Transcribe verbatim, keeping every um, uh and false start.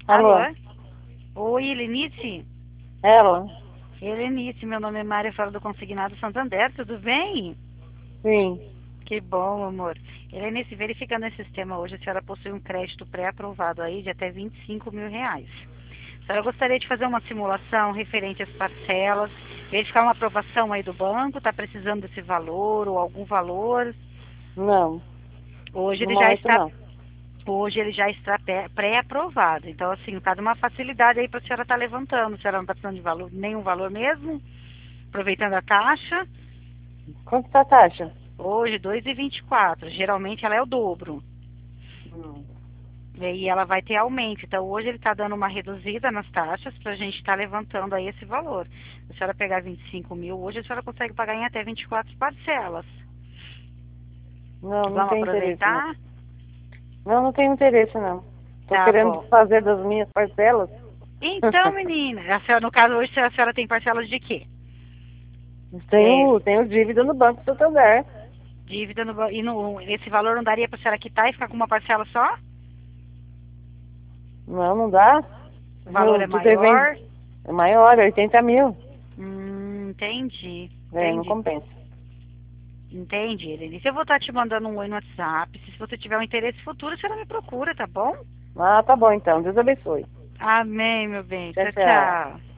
Alô? Alô? Oi, Helenice? Ela? Helenice, meu nome é Mária, falo do Consignado Santander, tudo bem? Sim. Que bom, amor. Helenice, verificando esse sistema hoje, a senhora possui um crédito pré-aprovado aí de até vinte e cinco mil reais. A senhora gostaria de fazer uma simulação referente às parcelas, verificar uma aprovação aí do banco, está precisando desse valor ou algum valor? Não. Hoje No ele já momento, está não. Hoje ele já está pré- pré-aprovado. Então, assim, está uma facilidade aí para a senhora estar levantando. A senhora não está precisando de valor, nenhum valor mesmo, aproveitando a taxa. Quanto tá a taxa? Hoje, dois vírgula vinte e quatro. Geralmente ela é o dobro. Hum. E aí ela vai ter aumento. Então, hoje ele está dando uma reduzida nas taxas para a gente estar levantando aí esse valor. Se a senhora pegar vinte e cinco mil, hoje a senhora consegue pagar em até vinte e quatro parcelas. Não, não Vamos tem interesse, não. aproveitar? Não, não tenho interesse, não. Tô Tá querendo bom. fazer das minhas parcelas. Então, menina, a senhora, no caso hoje a senhora tem parcelas de quê? É, tenho, tenho dívida no Banco Santander. dívida no, ba- e no, esse valor não daria para a senhora quitar e ficar com uma parcela só? Não, não dá. O valor é Eu tô devendo. maior? É maior, é oitenta mil. Hum, entendi, É, não entendi, compensa. entendi, Elenice. Eu vou estar te mandando um oi no WhatsApp. Se você tiver um interesse futuro, a senhora me procura, tá bom? Ah, tá bom então. Deus abençoe. Amém, meu bem. Tchau, Tchau, tchau. tchau.